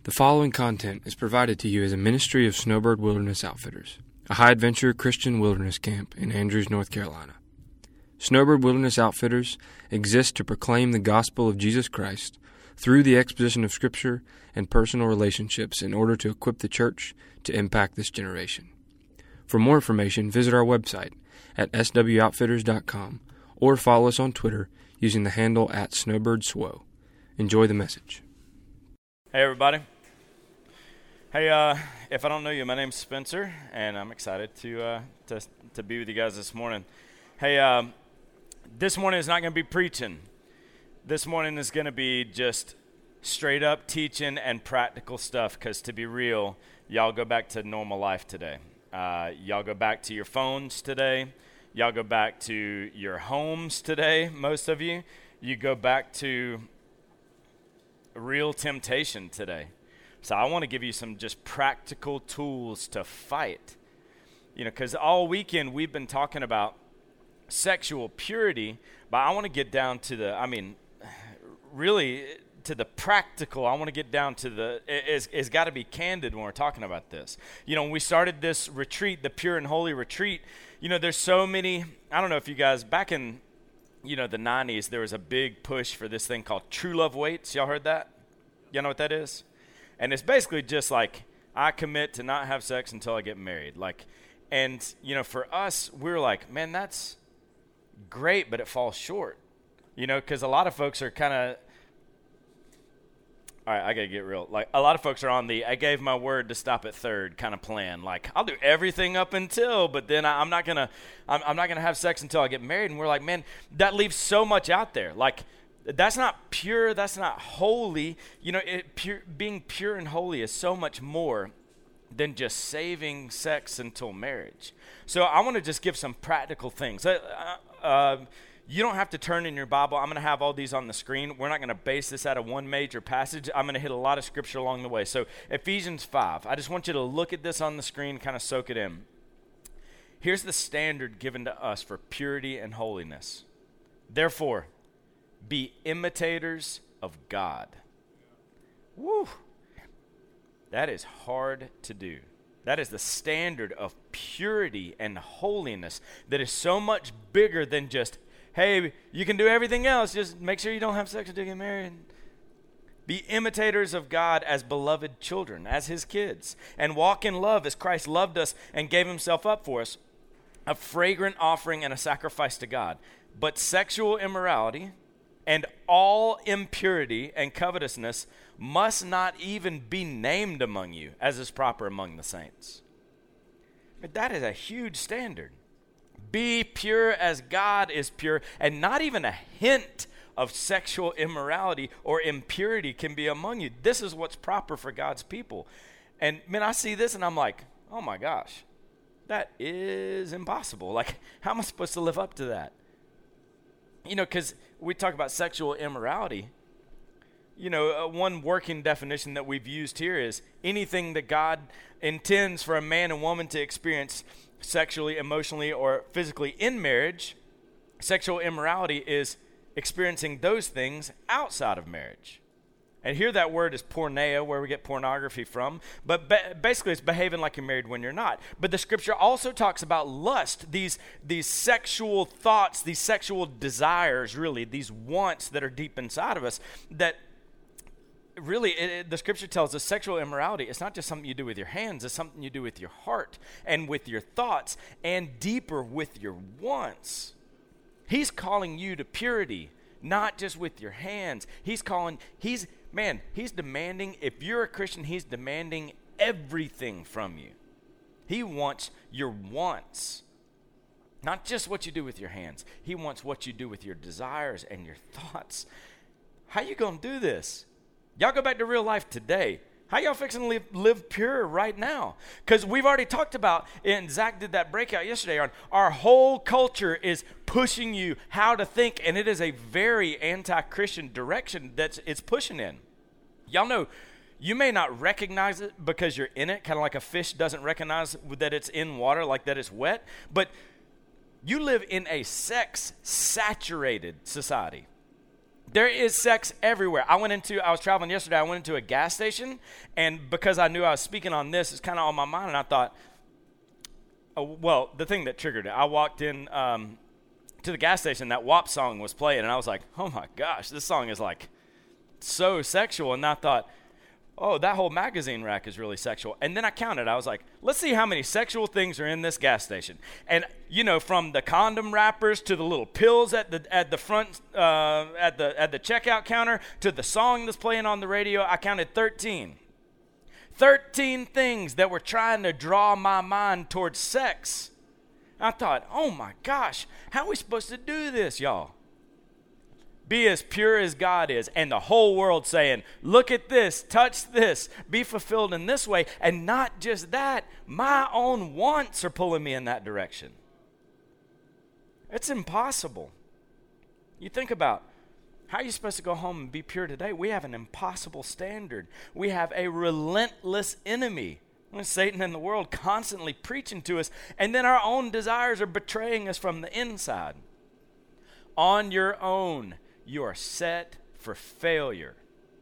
The following content is provided to you as a ministry of Snowbird Wilderness Outfitters, a high-adventure Christian wilderness camp in Andrews, North Carolina. Snowbird Wilderness Outfitters exists to proclaim the gospel of Jesus Christ through the exposition of Scripture and personal relationships in order to equip the church to impact this generation. For more information, visit our website at swoutfitters.com or follow us on Twitter using the handle @SnowbirdSwo. Enjoy the message. Hey everybody. Hey, if I don't know you, my name's Spencer, and I'm excited to be with you guys this morning. Hey, this morning is not going to be preaching. This morning is going to be just straight up teaching and practical stuff, because to be real, y'all go back to normal life today. Y'all go back to your phones today. Y'all go back to your homes today, most of you. You go back to real temptation today. So I want to give you some just practical tools to fight. You know, because all weekend we've been talking about sexual purity, but I want to get down to really to the practical. I want to get down to it's got to be candid when we're talking about this. You know, when we started this retreat, the Pure and Holy Retreat, you know, there's so many, I don't know if you guys, back in, you know, the 90s, there was a big push for this thing called True Love Waits. Y'all heard that? Y'all know what that is? And it's basically just like, I commit to not have sex until I get married. And, you know, for us, we're like, man, that's great, but it falls short. You know, because a lot of folks are kind of, all right, I got to get real. Like, a lot of folks are on the, I gave my word to stop at third kind of plan. Like, I'll do everything up until, but then I'm not going to have sex until I get married. And we're like, man, that leaves so much out there. Like, that's not pure, that's not holy. You know, being pure and holy is so much more than just saving sex until marriage. So I want to just give some practical things. You don't have to turn in your Bible. I'm going to have all these on the screen. We're not going to base this out of one major passage. I'm going to hit a lot of scripture along the way. So Ephesians 5, I just want you to look at this on the screen, kind of soak it in. Here's the standard given to us for purity and holiness. Therefore, be imitators of God. Woo! That is hard to do. That is the standard of purity and holiness that is so much bigger than just, hey, you can do everything else, just make sure you don't have sex until you get married. Be imitators of God as beloved children, as his kids, and walk in love as Christ loved us and gave himself up for us, a fragrant offering and a sacrifice to God. But sexual immorality and all impurity and covetousness must not even be named among you, as is proper among the saints. But that is a huge standard. Be pure as God is pure, and not even a hint of sexual immorality or impurity can be among you. This is what's proper for God's people. And man, I see this and I'm like, oh my gosh, that is impossible. Like, how am I supposed to live up to that? You know, because we talk about sexual immorality. You know, one working definition that we've used here is anything that God intends for a man and woman to experience sexually, emotionally, or physically in marriage. Sexual immorality is experiencing those things outside of marriage. And here that word is porneia, where we get pornography from. But basically it's behaving like you're married when you're not. But the scripture also talks about lust, these sexual thoughts, these sexual desires, really, these wants that are deep inside of us that really, the scripture tells us sexual immorality, it's not just something you do with your hands, it's something you do with your heart and with your thoughts and deeper with your wants. He's calling you to purity, not just with your hands. He's demanding, if you're a Christian, he's demanding everything from you. He wants your wants, not just what you do with your hands. He wants what you do with your desires and your thoughts. How you going to do this? Y'all go back to real life today. How y'all fixing to live pure right now? Because we've already talked about, and Zach did that breakout yesterday on, our whole culture is pushing you how to think, and it is a very anti-Christian direction that it's pushing in. Y'all know, you may not recognize it because you're in it, kind of like a fish doesn't recognize that it's in water, like that it's wet, but you live in a sex-saturated society. There is sex everywhere. I was traveling yesterday. I went into a gas station, and because I knew I was speaking on this, it's kind of on my mind, and I thought, the thing that triggered it, I walked in to the gas station, that WAP song was playing, and I was like, oh my gosh, this song is like so sexual. And I thought, oh, that whole magazine rack is really sexual. And then I counted. I was like, let's see how many sexual things are in this gas station. And from the condom wrappers to the little pills at the front at the checkout counter to the song that's playing on the radio, I counted 13. 13 things that were trying to draw my mind towards sex. I thought, oh my gosh, how are we supposed to do this, y'all? Be as pure as God is, and the whole world saying, look at this, touch this, be fulfilled in this way. And not just that, my own wants are pulling me in that direction. It's impossible. You think about, how are you supposed to go home and be pure today? We have an impossible standard. We have a relentless enemy. Satan and the world constantly preaching to us, and then our own desires are betraying us from the inside. On your own, you are set for failure.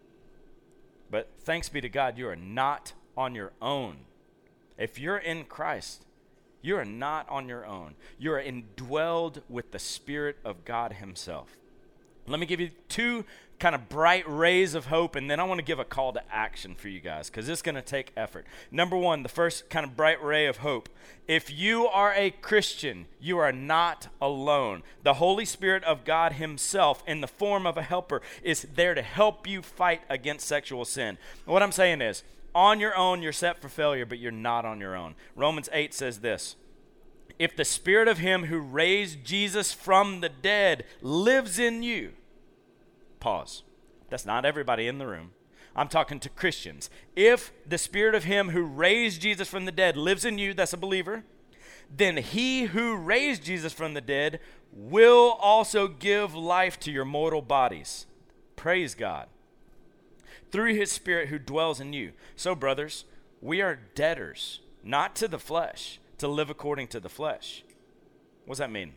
But thanks be to God, you are not on your own. If you're in Christ, you are not on your own. You are indwelled with the Spirit of God himself. Let me give you two kind of bright rays of hope, and then I want to give a call to action for you guys, because it's going to take effort. Number one, the first kind of bright ray of hope. If you are a Christian, you are not alone. The Holy Spirit of God himself, in the form of a helper, is there to help you fight against sexual sin. What I'm saying is, on your own, you're set for failure, but you're not on your own. Romans 8 says this: if the Spirit of him who raised Jesus from the dead lives in you. Pause. That's not everybody in the room. I'm talking to Christians. If the Spirit of him who raised Jesus from the dead lives in you, that's a believer, then he who raised Jesus from the dead will also give life to your mortal bodies. Praise God. Through his Spirit who dwells in you. So, brothers, we are debtors, not to the flesh, to live according to the flesh. What does that mean?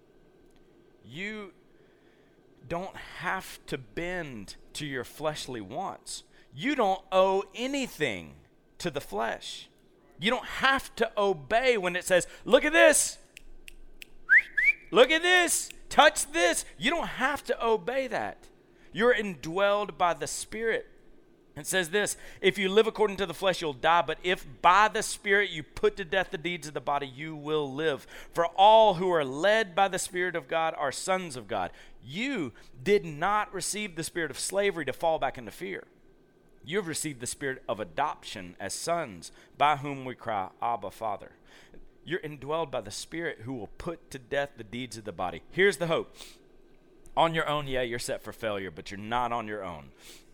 You don't have to bend to your fleshly wants. You don't owe anything to the flesh. You don't have to obey when it says, look at this, look at this, touch this. You don't have to obey that. You're indwelled by the Spirit. It says this: if you live according to the flesh, you'll die. But if by the Spirit you put to death the deeds of the body, you will live. For all who are led by the Spirit of God are sons of God. You did not receive the spirit of slavery to fall back into fear. You have received the spirit of adoption as sons, by whom we cry, Abba, Father. You're indwelled by the Spirit who will put to death the deeds of the body. Here's the hope. On your own, yeah, you're set for failure, but you're not on your own.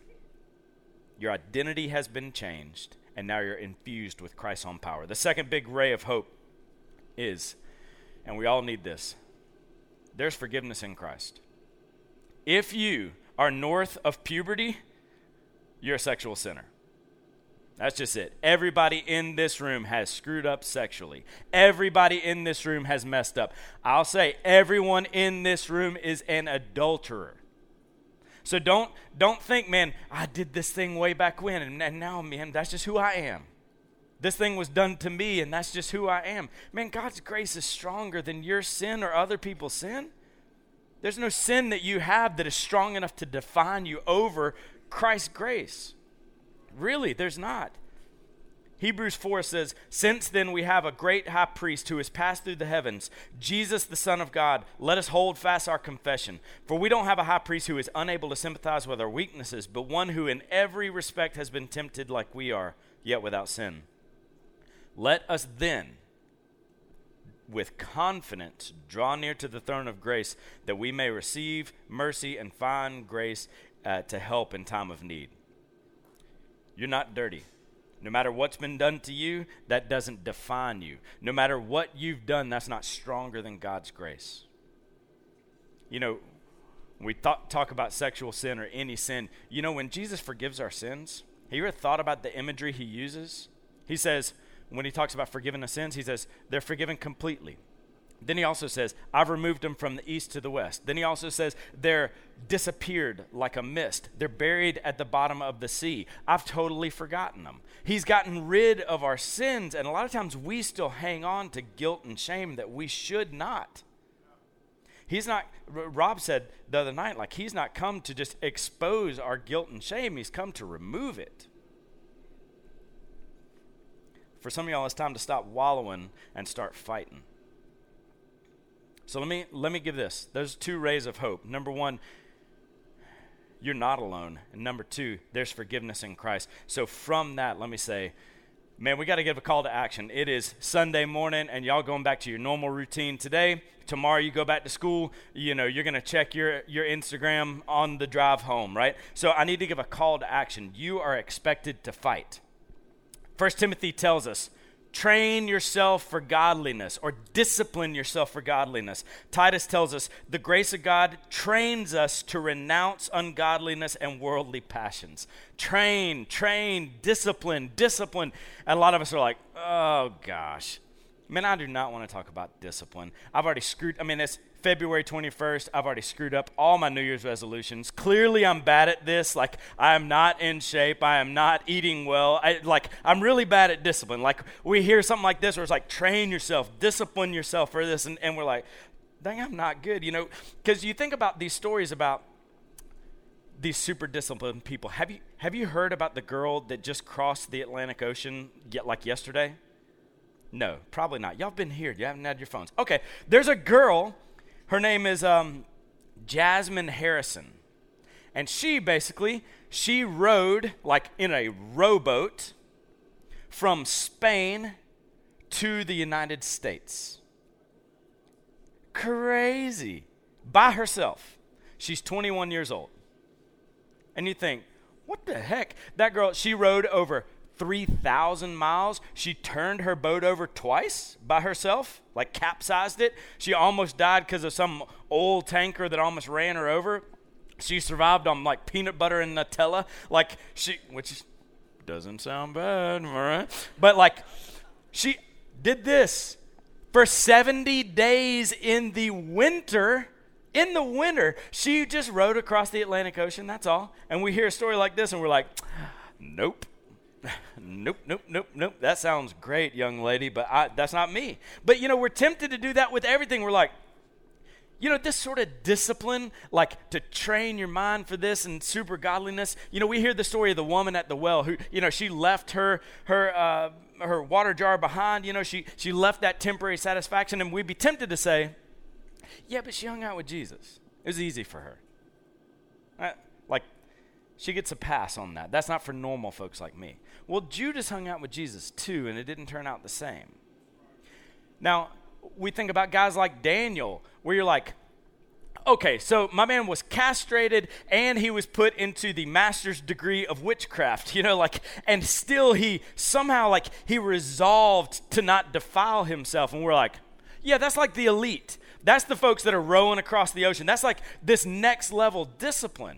Your identity has been changed, and now you're infused with Christ's own power. The second big ray of hope is, and we all need this, there's forgiveness in Christ. If you are north of puberty, you're a sexual sinner. That's just it. Everybody in this room has screwed up sexually. Everybody in this room has messed up. I'll say everyone in this room is an adulterer. So don't think, man, I did this thing way back when, and now, man, that's just who I am. This thing was done to me, and that's just who I am. Man, God's grace is stronger than your sin or other people's sin. There's no sin that you have that is strong enough to define you over Christ's grace. Really, there's not. Hebrews 4 says, since then we have a great high priest who has passed through the heavens, Jesus the Son of God. Let us hold fast our confession. For we don't have a high priest who is unable to sympathize with our weaknesses, but one who in every respect has been tempted like we are, yet without sin. Let us then, with confidence, draw near to the throne of grace, that we may receive mercy and find grace to help in time of need. You're not dirty. No matter what's been done to you, that doesn't define you. No matter what you've done, that's not stronger than God's grace. You know, when we talk about sexual sin or any sin, you know, when Jesus forgives our sins, have you ever thought about the imagery he uses? He says, when he talks about forgiving the sins, he says, they're forgiven completely. Then he also says, I've removed them from the east to the west. Then he also says, they're disappeared like a mist. They're buried at the bottom of the sea. I've totally forgotten them. He's gotten rid of our sins, and a lot of times we still hang on to guilt and shame that we should not. He's not, Rob said the other night, like he's not come to just expose our guilt and shame. He's come to remove it. For some of y'all, it's time to stop wallowing and start fighting. So let me give this. There's two rays of hope. Number one, you're not alone. And number two, there's forgiveness in Christ. So from that, let me say, man, we got to give a call to action. It is Sunday morning, and y'all going back to your normal routine today. Tomorrow you go back to school. You know, you're going to check your Instagram on the drive home, right? So I need to give a call to action. You are expected to fight. 1 Timothy tells us, train yourself for godliness, or discipline yourself for godliness. Titus tells us the grace of God trains us to renounce ungodliness and worldly passions. Train, discipline. And a lot of us are like, oh gosh. Man, I do not want to talk about discipline. It's February 21st. I've already screwed up all my New Year's resolutions. Clearly, I'm bad at this. Like, I am not in shape. I am not eating well. I'm really bad at discipline. Like, we hear something like this where it's like, train yourself, discipline yourself for this. And we're like, dang, I'm not good, you know? Because you think about these stories about these super disciplined people. Have you heard about the girl that just crossed the Atlantic Ocean yesterday? No, probably not. Y'all been here. You haven't had your phones. Okay, there's a girl. Her name is Jasmine Harrison. And she rowed like in a rowboat from Spain to the United States. Crazy. By herself. She's 21 years old. And you think, what the heck? That girl, she rowed over 3,000 miles. She turned her boat over twice by herself, like capsized it. She almost died because of some old tanker that almost ran her over. She survived on like peanut butter and Nutella, which doesn't sound bad, all right? But like, she did this for 70 days in the winter. In the winter, she just rowed across the Atlantic Ocean, that's all. And we hear a story like this and we're like, nope. Nope. That sounds great, young lady, but that's not me. But, you know, we're tempted to do that with everything. We're like, you know, this sort of discipline, like to train your mind for this and super godliness. You know, we hear the story of the woman at the well who, you know, she left her water jar behind. You know, she left that temporary satisfaction, and we'd be tempted to say, yeah, but she hung out with Jesus. It was easy for her. She gets a pass on that. That's not for normal folks like me. Well, Judas hung out with Jesus too, and it didn't turn out the same. Now, we think about guys like Daniel, where you're like, okay, so my man was castrated and he was put into the master's degree of witchcraft, you know, like, and still he resolved to not defile himself. And we're like, yeah, that's like the elite. That's the folks that are rowing across the ocean. That's like this next level discipline.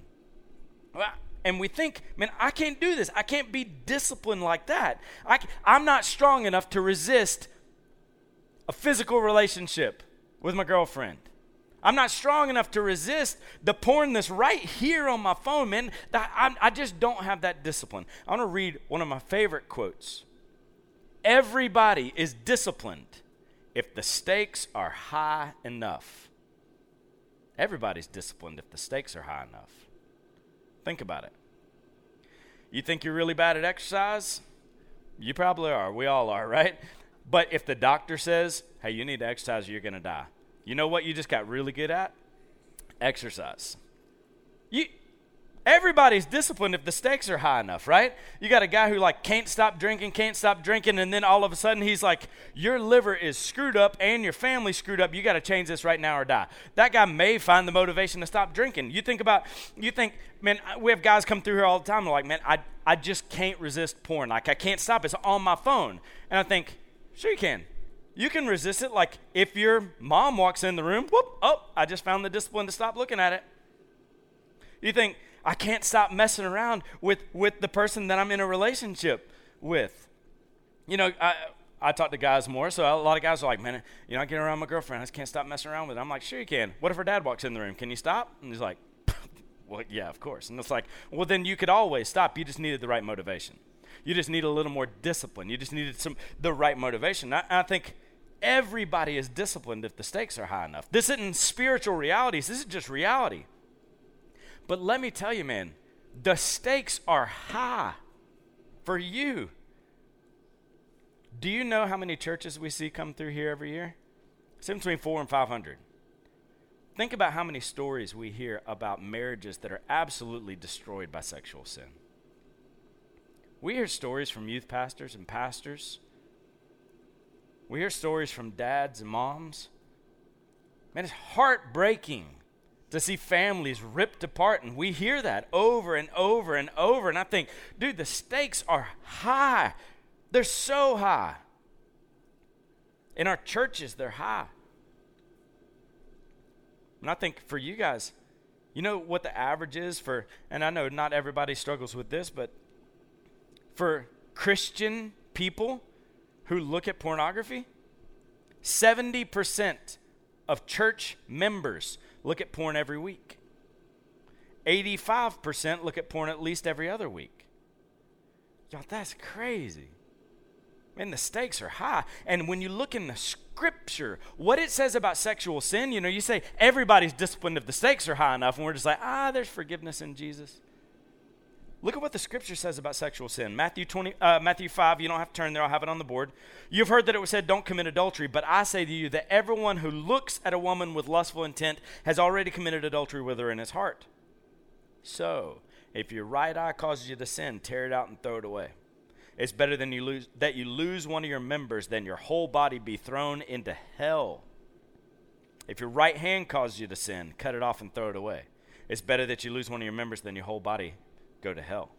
And we think, man, I can't do this. I can't be disciplined like that. I'm not strong enough to resist a physical relationship with my girlfriend. I'm not strong enough to resist the porn that's right here on my phone, man. I just don't have that discipline. I want to read one of my favorite quotes. Everybody is disciplined if the stakes are high enough. Everybody's disciplined if the stakes are high enough. Think about it. You think you're really bad at exercise? You probably are. We all are, right? But if the doctor says, hey, you need to exercise or you're going to die, you know what you just got really good at? Exercise. Everybody's disciplined if the stakes are high enough, right? You got a guy who can't stop drinking, and then all of a sudden he's like, your liver is screwed up and your family's screwed up. You got to change this right now or die. That guy may find the motivation to stop drinking. You think, man, we have guys come through here all the time. They're like, man, I just can't resist porn. Like, I can't stop. It's on my phone. And I think, sure you can. You can resist it. Like, if your mom walks in the room, I just found the discipline to stop looking at it. You think, I can't stop messing around with the person that I'm in a relationship with. You know, I talk to guys more, so a lot of guys are like, man, I get around my girlfriend. I just can't stop messing around with her. I'm like, sure you can. What if her dad walks in the room? Can you stop? And he's like, well, yeah, of course. And it's like, well, then you could always stop. You just needed the right motivation. You just need a little more discipline. You just needed the right motivation. I think everybody is disciplined if the stakes are high enough. This isn't spiritual realities. This is just reality. But let me tell you, man, the stakes are high for you. Do you know how many churches we see come through here every year? It's between 400 and 500. Think about how many stories we hear about marriages that are absolutely destroyed by sexual sin. We hear stories from youth pastors and pastors. We hear stories from dads and moms. Man, it's heartbreaking to see families ripped apart, and we hear that over and over and over. And I think, dude, the stakes are high. They're so high. In our churches, they're high. And I think for you guys, you know what the average is for, and I know not everybody struggles with this, but for Christian people who look at pornography, 70% of church members look at porn every week. 85% look at porn at least every other week. Y'all, that's crazy. Man, the stakes are high. And when you look in the scripture, what it says about sexual sin, you say everybody's disciplined if the stakes are high enough, and we're just like, there's forgiveness in Jesus. Look at what the scripture says about sexual sin. Matthew 5, you don't have to turn there, I'll have it on the board. You've heard that it was said, don't commit adultery, but I say to you that everyone who looks at a woman with lustful intent has already committed adultery with her in his heart. So, if your right eye causes you to sin, tear it out and throw it away. It's better than you lose one of your members than your whole body be thrown into hell. If your right hand causes you to sin, cut it off and throw it away. It's better that you lose one of your members than your whole body go to hell.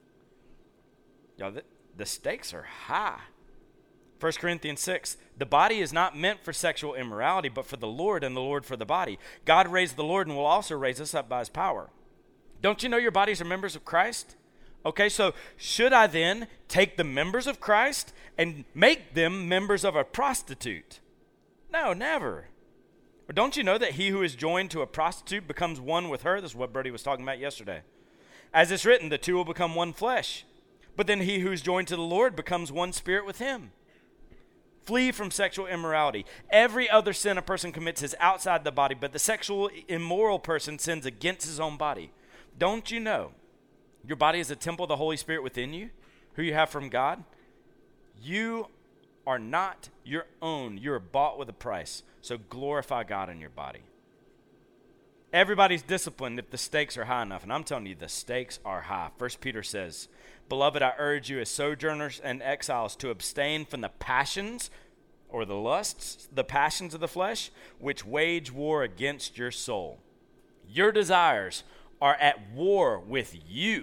Y'all, the stakes are high. 1 Corinthians 6, the body is not meant for sexual immorality, but for the Lord, and the Lord for the body. God raised the Lord and will also raise us up by his power. Don't you know your bodies are members of Christ? Okay, so should I then take the members of Christ and make them members of a prostitute? No, never. Or don't you know that he who is joined to a prostitute becomes one with her? This is what Brody was talking about yesterday. As it's written, the two will become one flesh. But then he who is joined to the Lord becomes one spirit with him. Flee from sexual immorality. Every other sin a person commits is outside the body, but the sexual immoral person sins against his own body. Don't you know your body is a temple of the Holy Spirit within you, who you have from God? You are not your own. You are bought with a price. So glorify God in your body. Everybody's disciplined if the stakes are high enough. And I'm telling you, the stakes are high. 1 Peter says, beloved, I urge you as sojourners and exiles to abstain from the passions or the lusts, the passions of the flesh, which wage war against your soul. Your desires are at war with you.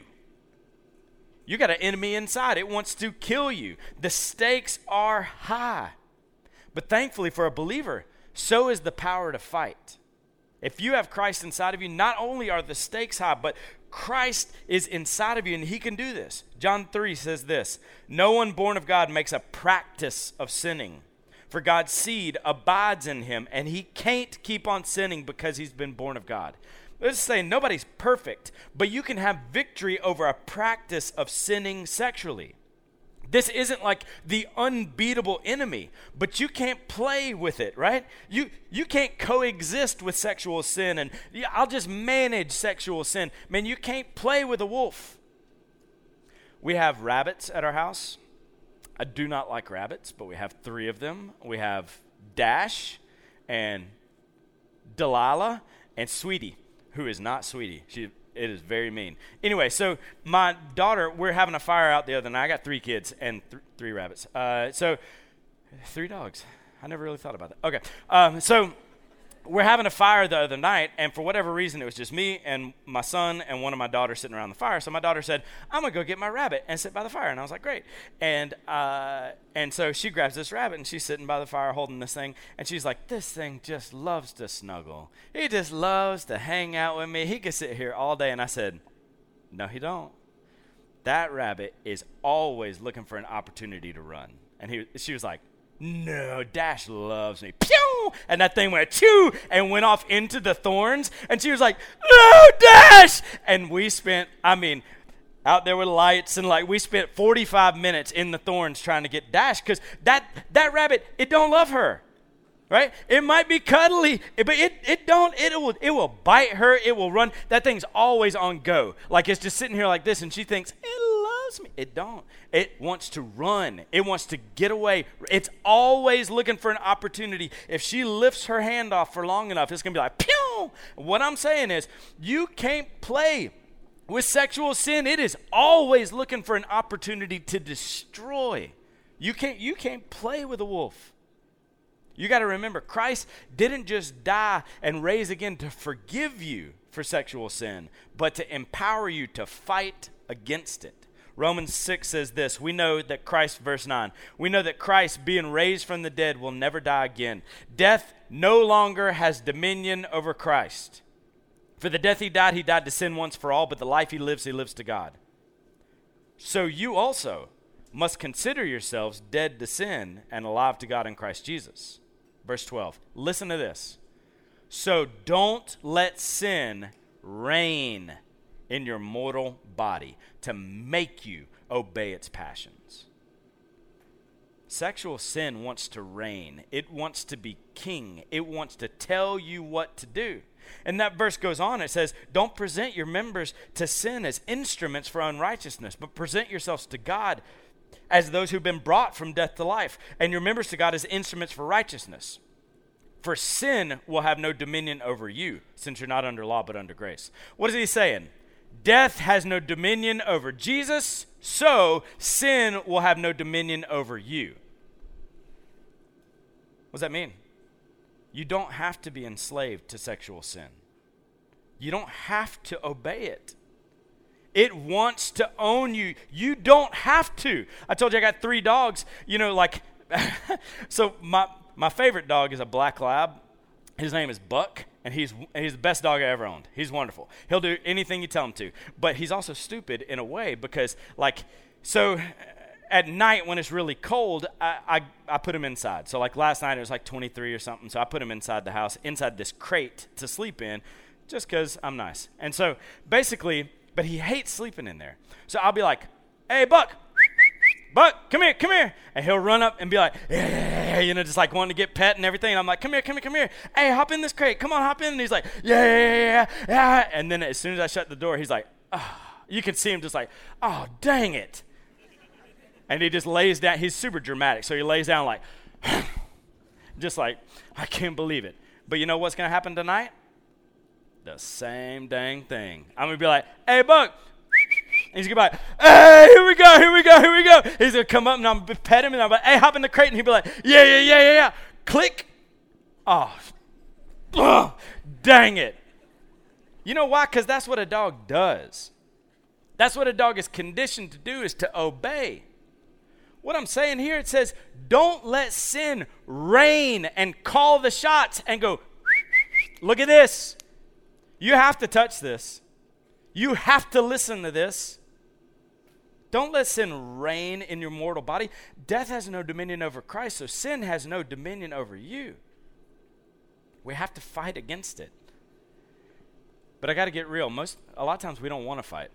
You got an enemy inside. It wants to kill you. The stakes are high. But thankfully for a believer, so is the power to fight. If you have Christ inside of you, not only are the stakes high, but Christ is inside of you and he can do this. John 3 says this, no one born of God makes a practice of sinning, for God's seed abides in him and he can't keep on sinning because he's been born of God. Let's say nobody's perfect, but you can have victory over a practice of sinning sexually. This isn't like the unbeatable enemy, but you can't play with it, right? You can't coexist with sexual sin and I'll just manage sexual sin. Man, you can't play with a wolf. We have rabbits at our house. I do not like rabbits, but we have 3 of them. We have Dash and Delilah and Sweetie, who is not Sweetie. It is very mean. Anyway, so my daughter, we're having a fire out the other night. I got 3 kids and 3 rabbits. So 3 dogs. I never really thought about that. Okay. So we're having a fire the other night, and for whatever reason, it was just me and my son and one of my daughters sitting around the fire. So my daughter said, I'm going to go get my rabbit and sit by the fire. And I was like, great. And so she grabs this rabbit, and she's sitting by the fire holding this thing. And she's like, this thing just loves to snuggle. He just loves to hang out with me. He could sit here all day. And I said, no, he don't. That rabbit is always looking for an opportunity to run. And she was like, no, Dash loves me. Pew! And that thing went chew and went off into the thorns. And she was like, no, Dash! And we spent, out there with lights, and we spent 45 minutes in the thorns trying to get Dash, because that rabbit, it don't love her. Right? It might be cuddly, but it will bite her, it will run. That thing's always on go. It's just sitting here like this, and she thinks, it loves me. It don't. It wants to run. It wants to get away. It's always looking for an opportunity. If she lifts her hand off for long enough, it's going to be like, pew! What I'm saying is, you can't play with sexual sin. It is always looking for an opportunity to destroy. You can't play with a wolf. You got to remember, Christ didn't just die and raise again to forgive you for sexual sin, but to empower you to fight against it. Romans 6 says this, we know that Christ, verse 9, we know that Christ, being raised from the dead, will never die again. Death no longer has dominion over Christ. For the death he died to sin once for all, but the life he lives to God. So you also must consider yourselves dead to sin and alive to God in Christ Jesus. Verse 12, listen to this. So don't let sin reign in your mortal body to make you obey its passions. Sexual sin wants to reign. It wants to be king. It wants to tell you what to do. And that verse goes on. It says, don't present your members to sin as instruments for unrighteousness, but present yourselves to God as those who've been brought from death to life, and your members to God as instruments for righteousness. For sin will have no dominion over you, since you're not under law but under grace. What is he saying? Death has no dominion over Jesus, so sin will have no dominion over you. What does that mean? You don't have to be enslaved to sexual sin. You don't have to obey it. It wants to own you. You don't have to. I told you I got 3 dogs. So my favorite dog is a black lab. His name is Buck, and he's the best dog I ever owned. He's wonderful. He'll do anything you tell him to. But he's also stupid in a way because, so at night when it's really cold, I put him inside. So last night it was 23 or something, so I put him inside the house, inside this crate to sleep in, just because I'm nice. And so basically, but he hates sleeping in there. So I'll be like, hey, Buck, come here. And he'll run up and be like, yeah, just wanting to get pet and everything. And I'm like, come here. Hey, hop in this crate. Come on, hop in. And he's like, yeah. And then as soon as I shut the door, he's like, oh, you can see him just like, oh, dang it. And he just lays down. He's super dramatic. So he lays down just like, I can't believe it. But you know what's going to happen tonight? The same dang thing. I'm going to be like, hey, Buck. And he's going to be like, hey, here we go. He's going to come up and I'm going to pet him and I'm like, hey, hop in the crate. And he'll be like, yeah. Click. Oh, dang it. You know why? Because that's what a dog does. That's what a dog is conditioned to do, is to obey. What I'm saying here, it says, don't let sin reign and call the shots and go, look at this. You have to touch this. You have to listen to this. Don't let sin reign in your mortal body. Death has no dominion over Christ, so sin has no dominion over you. We have to fight against it. But I got to get real. A lot of times we don't want to fight.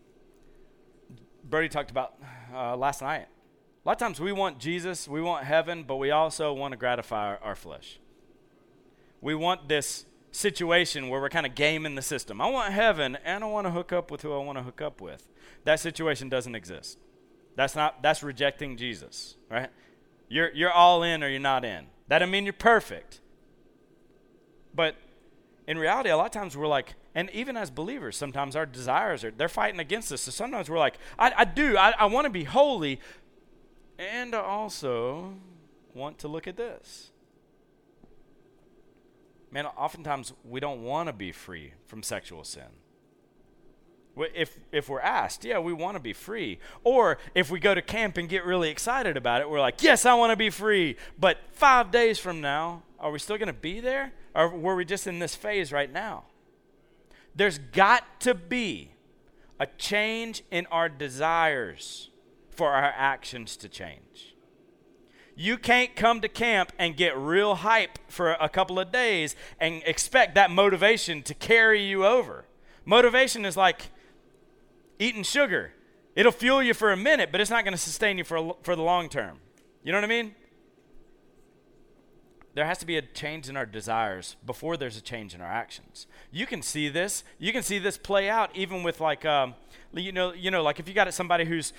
Brody talked about last night. A lot of times we want Jesus, we want heaven, but we also want to gratify our flesh. We want this situation where we're kind of gaming the system. I want heaven, and I want to hook up with who I want to hook up with. That situation doesn't exist. That's rejecting Jesus, right? You're all in or you're not in. That doesn't mean you're perfect. But in reality, a lot of times we're like, and even as believers, sometimes our desires they're fighting against us. So sometimes we're like, I want to be holy, and I also want to look at this. Man, oftentimes we don't want to be free from sexual sin. If we're asked, yeah, we want to be free. Or if we go to camp and get really excited about it, we're like, yes, I want to be free. But 5 days from now, are we still going to be there? Or were we just in this phase right now? There's got to be a change in our desires for our actions to change. You can't come to camp and get real hype for a couple of days and expect that motivation to carry you over. Motivation is like eating sugar. It'll fuel you for a minute, but it's not going to sustain you for the long term. You know what I mean? There has to be a change in our desires before there's a change in our actions. You can see this. You can see this play out even with like, like if you got somebody who's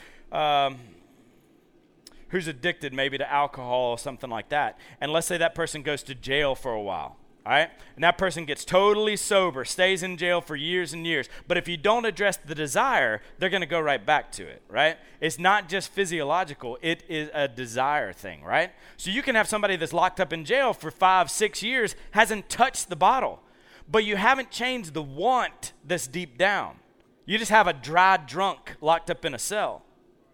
addicted maybe to alcohol or something like that, and let's say that person goes to jail for a while, all right? And that person gets totally sober, stays in jail for years and years. But if you don't address the desire, they're going to go right back to it, right? It's not just physiological. It is a desire thing, right? So you can have somebody that's locked up in jail for 5-6 years, hasn't touched the bottle, but you haven't changed the want that's deep down. You just have a dry drunk locked up in a cell.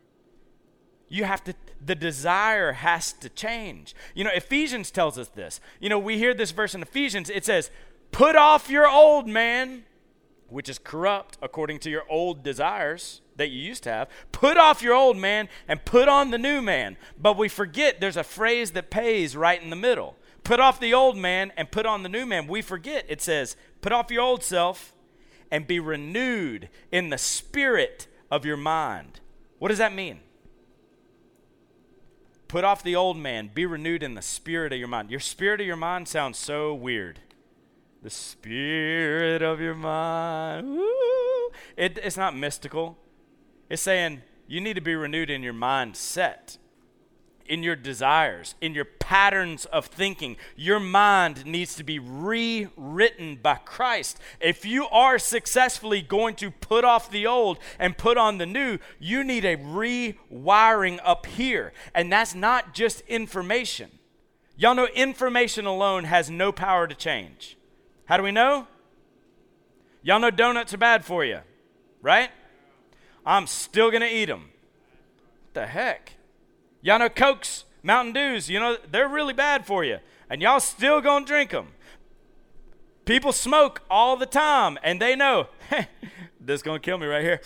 The desire has to change. Ephesians tells us this. We hear this verse in Ephesians. It says, put off your old man, which is corrupt according to your old desires that you used to have. Put off your old man and put on the new man. But we forget there's a phrase that pays right in the middle. Put off the old man and put on the new man. We forget. It says, put off your old self and be renewed in the spirit of your mind. What does that mean? Put off the old man, be renewed in the spirit of your mind. Your spirit of your mind sounds so weird. The spirit of your mind. Woo. It's not mystical. It's saying you need to be renewed in your mindset, in your desires, in your patterns of thinking. Your mind needs to be rewritten by Christ. If you are successfully going to put off the old and put on the new, you need a rewiring up here. And that's not just information. Y'all know information alone has no power to change. How do we know? Y'all know donuts are bad for you, right? I'm still going to eat them. What the heck? Y'all know Cokes, Mountain Dews, they're really bad for you. And y'all still gonna drink them. People smoke all the time, and they know, hey, this is gonna kill me right here.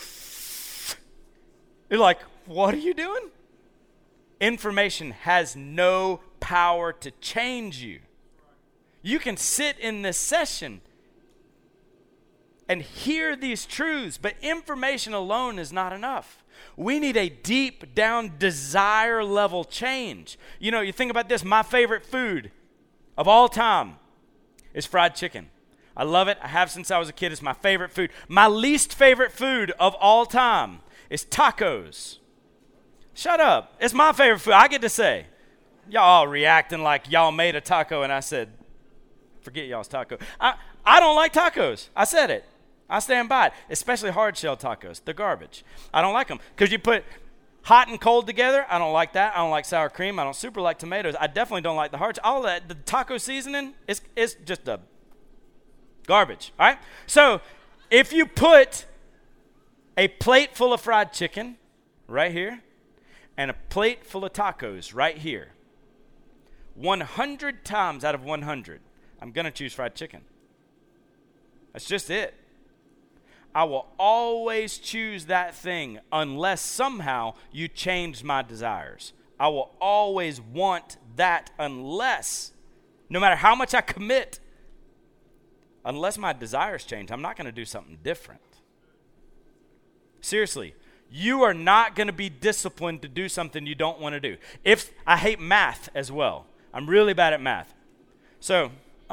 You're like, what are you doing? Information has no power to change you. You can sit in this session and hear these truths, but information alone is not enough. We need a deep down desire level change. You think about this. My favorite food of all time is fried chicken. I love it. I have since I was a kid. It's my favorite food. My least favorite food of all time is tacos. Shut up. It's my favorite food. I get to say. Y'all all reacting like y'all made a taco and I said, forget y'all's taco. I don't like tacos. I said it. I stand by it, especially hard-shell tacos. They're garbage. I don't like them because you put hot and cold together. I don't like that. I don't like sour cream. I don't super like tomatoes. I definitely don't like the hard. All that, the taco seasoning, it's just a garbage, all right? So if you put a plate full of fried chicken right here and a plate full of tacos right here, 100 times out of 100, I'm going to choose fried chicken. That's just it. I will always choose that thing unless somehow you change my desires. I will always want that unless, no matter how much I commit, unless my desires change, I'm not going to do something different. Seriously, you are not going to be disciplined to do something you don't want to do. I hate math as well. I'm really bad at math. So,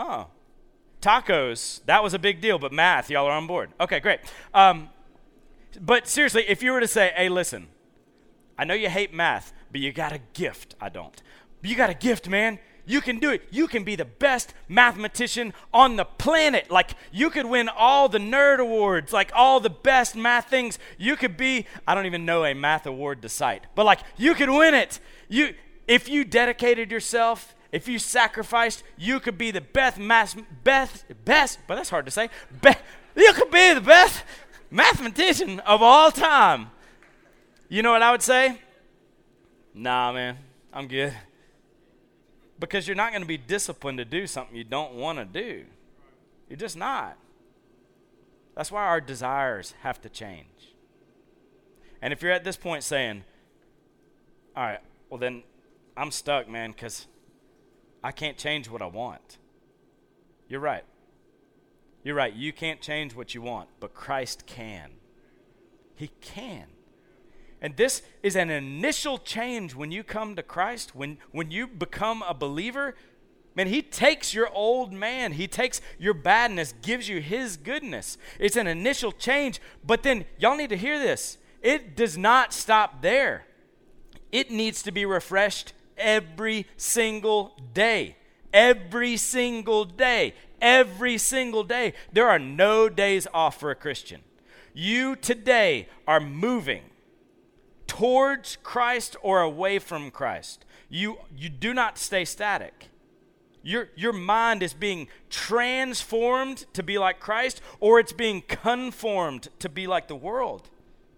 tacos, that was a big deal, but math, y'all are on board. Okay, great. But seriously, if you were to say, hey, listen, I know you hate math, but you got a gift. I don't. You got a gift, man. You can do it. You can be the best mathematician on the planet. Like, you could win all the nerd awards, like all the best math things. You could be, I don't even know a math award to cite, but like, you could win it. If you dedicated yourself, if you sacrificed, you could be the best, but that's hard to say. You could be the best mathematician of all time. You know what I would say? Nah, man, I'm good. Because you're not going to be disciplined to do something you don't want to do. You're just not. That's why our desires have to change. And if you're at this point saying, all right, well then, I'm stuck, man, because I can't change what I want. You're right. You're right. You can't change what you want, but Christ can. He can. And this is an initial change when you come to Christ, when you become a believer. Man, he takes your old man. He takes your badness, gives you his goodness. It's an initial change, but then y'all need to hear this. It does not stop there. It needs to be refreshed every single day. Every single day. Every single day. There are no days off for a Christian. You today are moving towards Christ or away from Christ. You do not stay static. Your mind is being transformed to be like Christ, or it's being conformed to be like the world.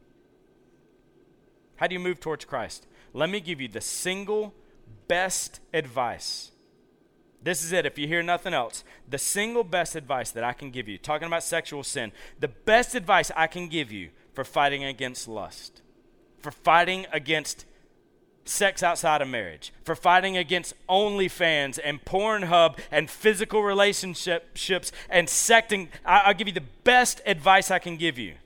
How do you move towards Christ? Let me give you the single best advice. This is it. If you hear nothing else, the single best advice that I can give you, talking about sexual sin, the best advice I can give you for fighting against lust, for fighting against sex outside of marriage, for fighting against OnlyFans and Pornhub and physical relationships and sexting, I'll give you the best advice I can give you.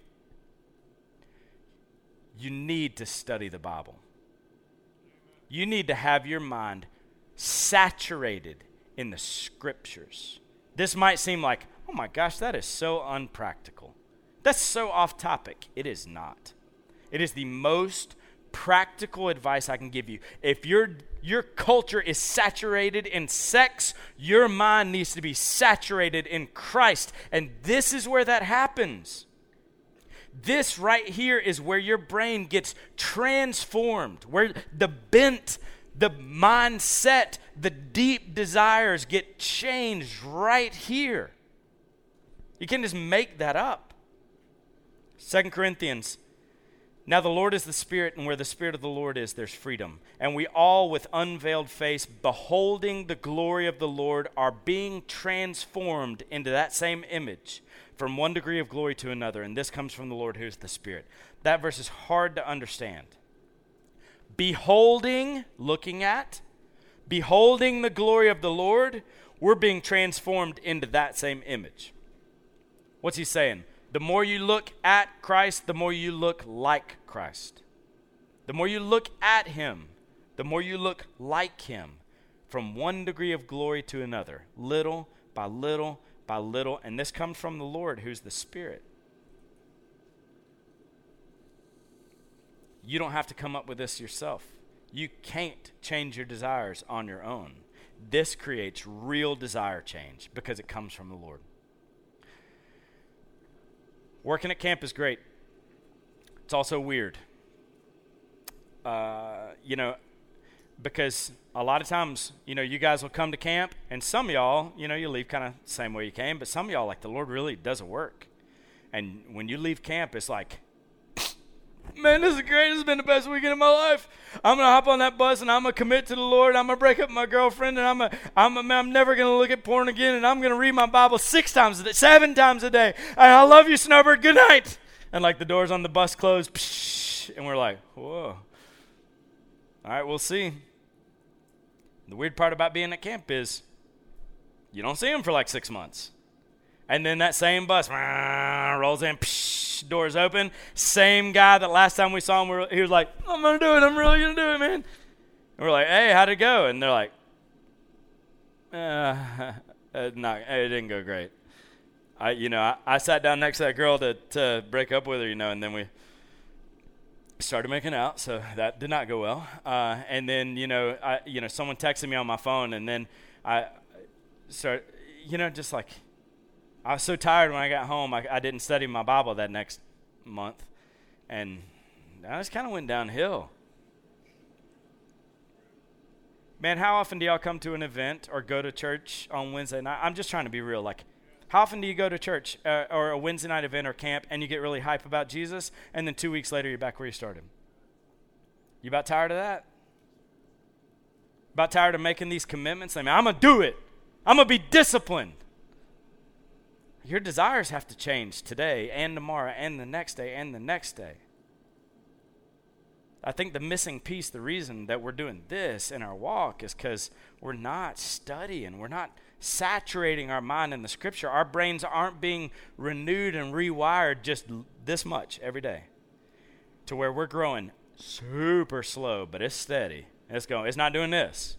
You need to study the Bible. You need to have your mind saturated in the Scriptures. This might seem like, oh my gosh, that is so unpractical. That's so off topic. It is not. It is the most practical advice I can give you. If your culture is saturated in sex, your mind needs to be saturated in Christ. And this is where that happens. This right here is where your brain gets transformed, where the bent, the mindset, the deep desires get changed right here. You can't just make that up. 2 Corinthians, now the Lord is the Spirit, and where the Spirit of the Lord is, there's freedom. And we all, with unveiled face, beholding the glory of the Lord, are being transformed into that same image, from one degree of glory to another. And this comes from the Lord, who is the Spirit. That verse is hard to understand. Beholding, looking at, beholding the glory of the Lord, we're being transformed into that same image. What's he saying? The more you look at Christ, the more you look like Christ. The more you look at him, the more you look like him, from one degree of glory to another, little by little by little. And this comes from the Lord, who's the Spirit. You don't have to come up with this yourself. You can't change your desires on your own. This creates real desire change because it comes from the Lord. Working at camp is great. It's also weird. Because a lot of times, you guys will come to camp, and some of y'all, you leave kind of the same way you came, but some of y'all, like, the Lord really does a work. And when you leave camp, it's like, man, this is great. This has been the best weekend of my life. I'm going to hop on that bus, and I'm going to commit to the Lord. I'm going to break up with my girlfriend, and I'm never going to look at porn again, and I'm going to read my Bible 6 times a day, 7 times a day. And I love you, Snowbird. Good night. And, like, the doors on the bus close, and we're like, whoa. All right, we'll see. The weird part about being at camp is you don't see them for like 6 months. And then that same bus rolls in, doors open. Same guy that last time we saw him, he was like, I'm going to do it. I'm really going to do it, man. And we're like, hey, how'd it go? And they're like, it didn't go great. I sat down next to that girl to break up with her, and then we started making out, so that did not go well. And then, someone texted me on my phone, and then I started, just like, I was so tired when I got home, I didn't study my Bible that next month, and I just kind of went downhill. Man, how often do y'all come to an event or go to church on Wednesday night? I'm just trying to be real, like, how often do you go to church or a Wednesday night event or camp and you get really hype about Jesus, and then 2 weeks later you're back where you started? You about tired of that? About tired of making these commitments? I'm going to do it. I'm going to be disciplined. Your desires have to change today and tomorrow and the next day and the next day. I think the missing piece, the reason that we're doing this in our walk is because we're not studying. We're not saturating our mind in the Scripture. Our brains aren't being renewed and rewired just this much every day to where we're growing super slow, but it's steady. It's going. It's not doing this.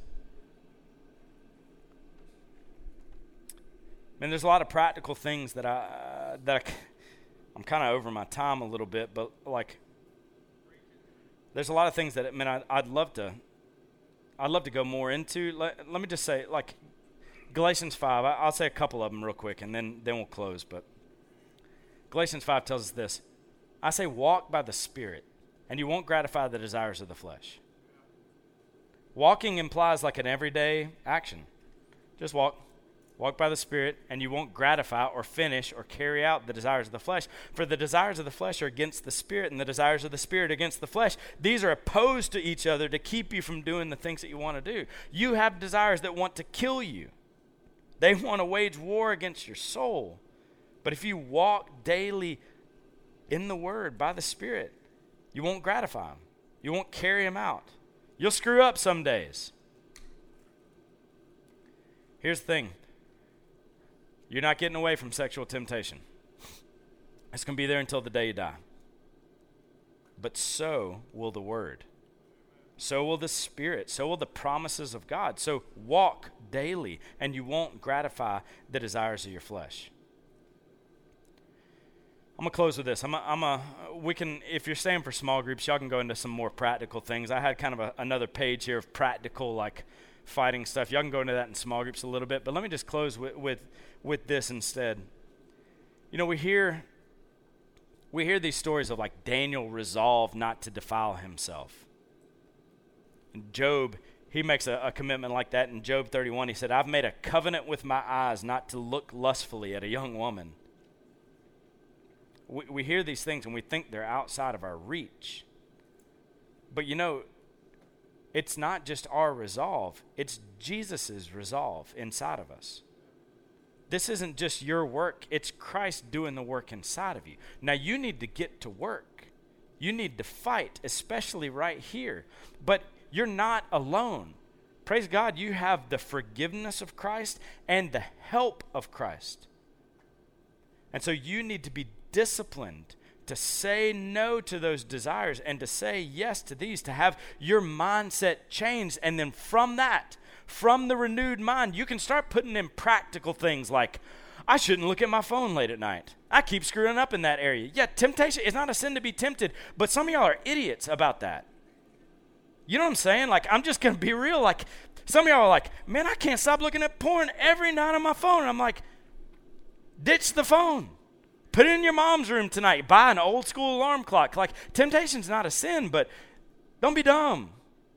Man, there's a lot of practical things that I'm kind of over my time a little bit, but like, there's a lot of things that, man, I'd love to go more into. Let me just say, like, Galatians 5. I'll say a couple of them real quick, and then we'll close. But Galatians 5 tells us this: I say, walk by the Spirit, and you won't gratify the desires of the flesh. Walking implies like an everyday action. Just walk. Walk by the Spirit, and you won't gratify or finish or carry out the desires of the flesh. For the desires of the flesh are against the Spirit, and the desires of the Spirit against the flesh. These are opposed to each other to keep you from doing the things that you want to do. You have desires that want to kill you. They want to wage war against your soul. But if you walk daily in the Word, by the Spirit, you won't gratify them. You won't carry them out. You'll screw up some days. Here's the thing. You're not getting away from sexual temptation. It's going to be there until the day you die. But so will the Word. So will the Spirit. So will the promises of God. So walk daily, and you won't gratify the desires of your flesh. I'm going to close with this. We can, if you're staying for small groups, y'all can go into some more practical things. I had kind of another page here of practical, like, fighting stuff. Y'all can go into that in small groups a little bit, but let me just close with this instead. You know, we hear these stories of like Daniel resolved not to defile himself. And Job, he makes a commitment like that in Job 31. He said, I've made a covenant with my eyes not to look lustfully at a young woman. We hear these things and we think they're outside of our reach. But you know, it's not just our resolve, it's Jesus' resolve inside of us. This isn't just your work, it's Christ doing the work inside of you. Now you need to get to work. You need to fight, especially right here. But you're not alone. Praise God, you have the forgiveness of Christ and the help of Christ. And so you need to be disciplined to say no to those desires and to say yes to these, to have your mindset changed. And then from that, from the renewed mind, you can start putting in practical things like, I shouldn't look at my phone late at night. I keep screwing up in that area. Yeah, temptation is not a sin to be tempted, but some of y'all are idiots about that. You know what I'm saying? Like, I'm just going to be real. Like, some of y'all are like, man, I can't stop looking at porn every night on my phone. And I'm like, ditch the phone. Put it in your mom's room tonight. Buy an old school alarm clock. Like, temptation's not a sin, but don't be dumb.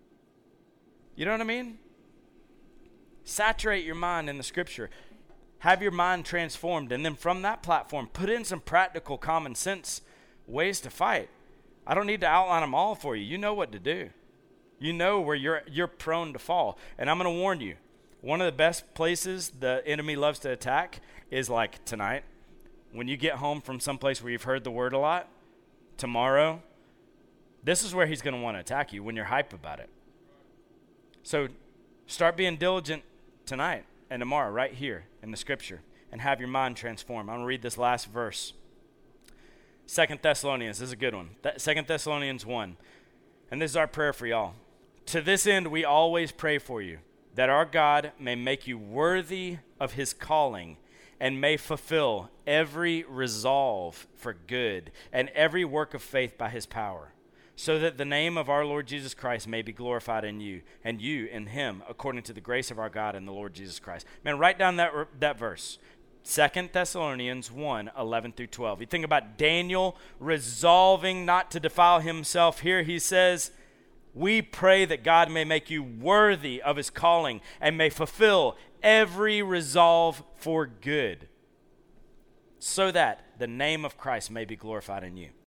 You know what I mean? Saturate your mind in the Scripture. Have your mind transformed. And then from that platform, put in some practical common sense ways to fight. I don't need to outline them all for you. You know what to do. You know where you're prone to fall. And I'm going to warn you, one of the best places the enemy loves to attack is like tonight. When you get home from someplace where you've heard the word a lot, tomorrow, this is where he's going to want to attack you when you're hype about it. So start being diligent tonight and tomorrow right here in the Scripture and have your mind transformed. I'm going to read this last verse. 2 Thessalonians, this is a good one. 2 Thessalonians 1. And this is our prayer for y'all. To this end, we always pray for you, that our God may make you worthy of his calling and may fulfill every resolve for good and every work of faith by his power, so that the name of our Lord Jesus Christ may be glorified in you, and you in him, according to the grace of our God and the Lord Jesus Christ. Man, write down that verse. 2 Thessalonians 1, 11 through 12. You think about Daniel resolving not to defile himself. Here he says, we pray that God may make you worthy of his calling and may fulfill every resolve for good, so that the name of Christ may be glorified in you.